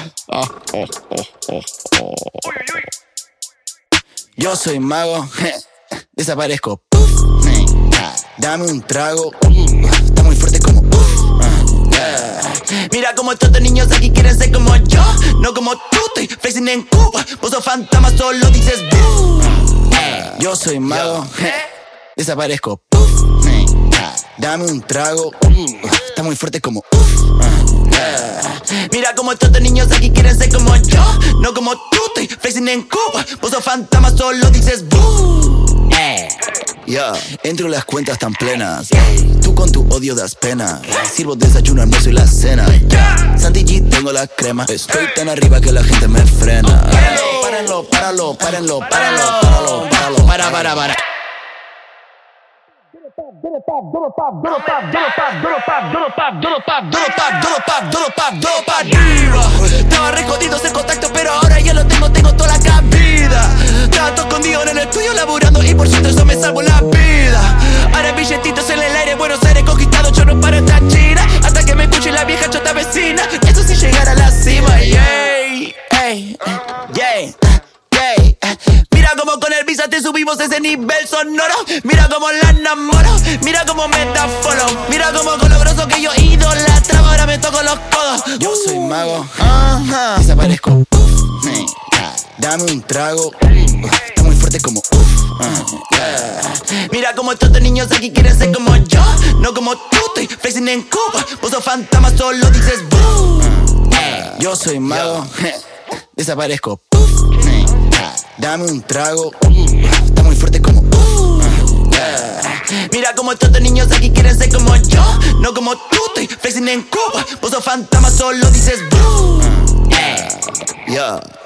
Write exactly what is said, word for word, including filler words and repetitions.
Oh, oh, oh, oh, oh. Yo soy mago, desaparezco. Dame un trago, está muy fuerte como mira como estos niños aquí quieren ser como yo, no como tú. Estoy flexing en Cuba, vos sos fantasma, solo dices boo. Yo soy mago, desaparezco. Dame un trago, está muy fuerte como mira como estos niños aquí quieren ser como yo, no como tú. Estoy flexing en Cuba, vos sos fantasma, solo dices boo. Yeah. Entro las cuentas tan plenas, tú con tu odio das pena. Sirvo desayuno, almuerzo y la cena. Santi G, tengo la crema. Estoy tan arriba que la gente me frena. Párenlo, párenlo, párenlo, párenlo, párenlo, párenlo, párenlo. Para, para, para. Estaba re jodido ese contacto, pero ahora ya lo tengo, tengo toda la cabida. Trato escondido en el estudio laburando y por cierto eso me salvó la vida. Ahora billetitos en el aire, Buenos Aires conquistado, yo no paro esta china hasta que me escuche la vieja chota vecina. Eso sí llegar a la cima, yeah, hey, yeah. Mira como con el visa te subimos ese nivel sonoro. Mira como la enamoro, mira como me da follow. Mira como con lo grosso que yo idolatraba, ahora me toco los codos. Yo soy mago, uh-huh. Desaparezco. Dame un trago, está muy fuerte como uh, yeah. Mira como estos niños aquí quieren ser como yo, no como tú. Estoy flexing en Cuba, vos sos fantasma, solo dices boo. Yo soy mago, desaparezco. Dame un trago, está muy fuerte como mira como estos niños aquí quieren ser como yo, no como tú. Estoy flexing en Cuba, vos sos fantasma, solo dices boo. Yeah.